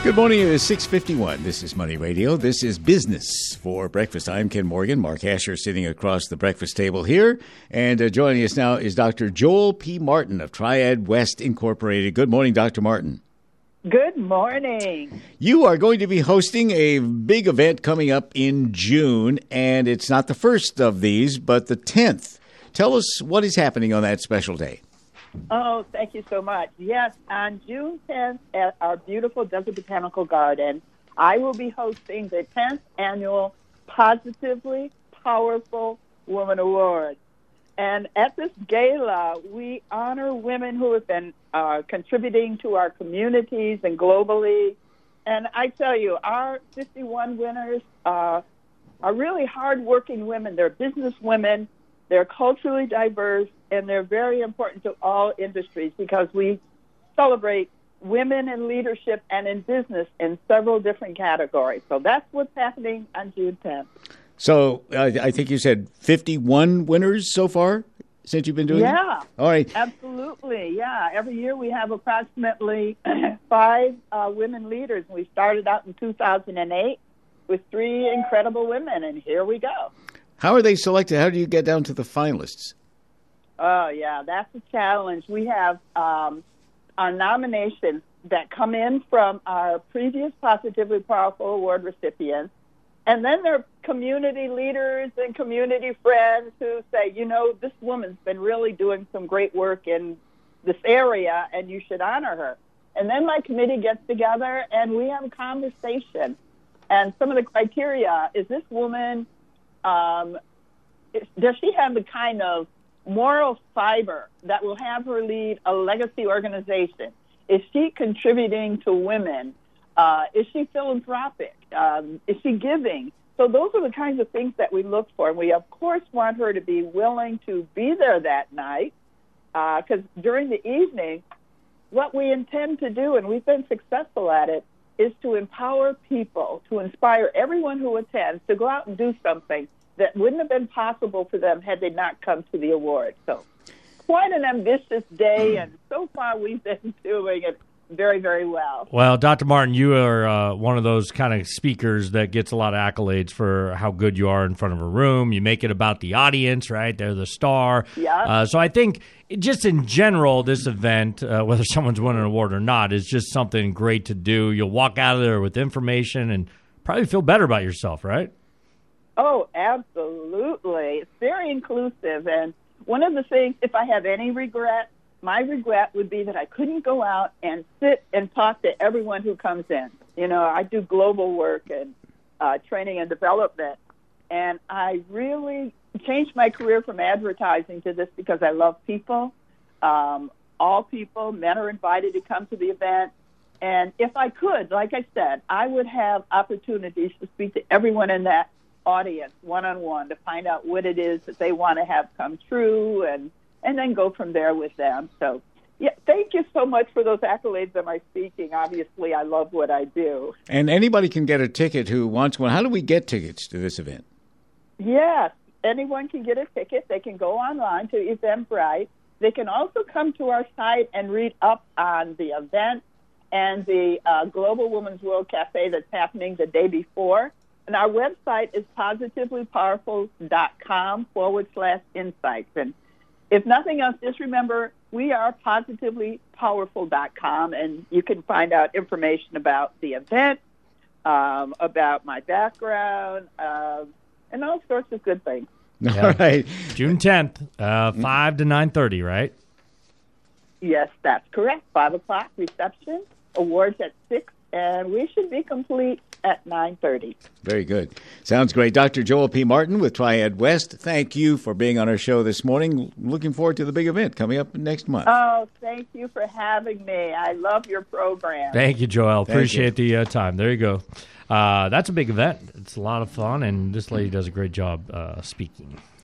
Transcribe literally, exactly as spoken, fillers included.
Good morning. It is six fifty-one. This is Money Radio. This is Business for Breakfast. I'm Ken Morgan. Mark Asher sitting across the breakfast table here. And uh, joining us now is Doctor Joel P. Martin of Triad West Incorporated. Good morning, Doctor Martin. Good morning. You are going to be hosting a big event coming up in June, and it's not the first of these, but the tenth. Tell us what is happening on that special day. Oh, thank you so much. Yes, on June tenth at our beautiful Desert Botanical Garden, I will be hosting the tenth annual Positively Powerful Woman Awards. And at this gala, we honor women who have been uh, contributing to our communities and globally. And I tell you, our fifty-one winners uh, are really hardworking women. They're business women. They're culturally diverse, and they're very important to all industries because we celebrate women in leadership and in business in several different categories. So that's what's happening on June tenth. So uh, I think you said fifty-one winners so far since you've been doing yeah, it? Yeah. All right. Absolutely. Yeah. Every year we have approximately five uh, women leaders. We started out in two thousand eight with three incredible women, and here we go. How are they selected? How do you get down to the finalists? Oh, yeah, that's a challenge. We have um, our nominations that come in from our previous Positively Powerful Award recipients. And then there are community leaders and community friends who say, you know, this woman's been really doing some great work in this area, and you should honor her. And then my committee gets together, and we have a conversation. And some of the criteria is this woman... Um, does she have the kind of moral fiber that will have her lead a legacy organization? Is she contributing to women? Uh, is she philanthropic? Um, is she giving? So those are the kinds of things that we look for. And we, of course, want her to be willing to be there that night because uh, during the evening, what we intend to do, and we've been successful at it, is to empower people, to inspire everyone who attends to go out and do something that wouldn't have been possible for them had they not come to the award. So quite an ambitious day, and so far we've been doing it very, very well. Well, Doctor Martin, you are uh, one of those kind of speakers that gets a lot of accolades for how good you are in front of a room. You make it about the audience, right? They're the star. Yeah. Uh, so I think just in general, this event, uh, whether someone's winning an award or not, is just something great to do. You'll walk out of there with information and probably feel better about yourself, right? Oh, absolutely. It's very inclusive. And one of the things, if I have any regret, my regret would be that I couldn't go out and sit and talk to everyone who comes in. You know, I do global work and uh, training and development, and I really changed my career from advertising to this because I love people. Um, all people, men are invited to come to the event. And if I could, like I said, I would have opportunities to speak to everyone in that audience one-on-one to find out what it is that they want to have come true and and then go from there with them. So, yeah, thank you so much for those accolades of my speaking. Obviously, I love what I do. And anybody can get a ticket who wants one. How do we get tickets to this event? Yes, anyone can get a ticket. They can go online to Eventbrite. They can also come to our site and read up on the event and the uh, Global Women's World Cafe that's happening the day before. And our website is positivelypowerful.com forward slash insights. And if nothing else, just remember, we are positively powerful dot com, and you can find out information about the event, um, about my background, uh, and all sorts of good things. Yeah. All right. June tenth, uh, five to nine thirty, right? Yes, that's correct. five o'clock reception, awards at six, and we should be complete at nine thirty. Very good. Sounds great. Doctor Joel P. Martin with Triad West, thank you for being on our show this morning. Looking forward to the big event coming up next month. Oh, thank you for having me. I love your program. Thank you, Joel. Thank Appreciate you. the uh, time. There you go. Uh, that's a big event. It's a lot of fun, and this lady does a great job uh, speaking.